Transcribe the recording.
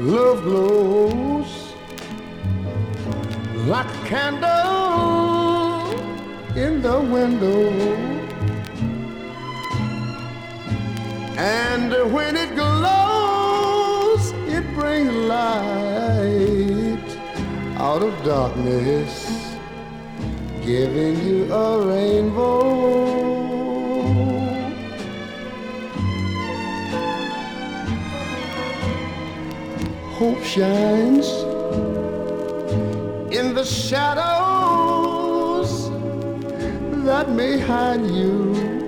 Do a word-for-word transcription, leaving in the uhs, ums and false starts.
Love glows like a candle in the window, and when it glows, it brings light out of darkness, giving you a rainbow. Hope shines in the shadows that may hide you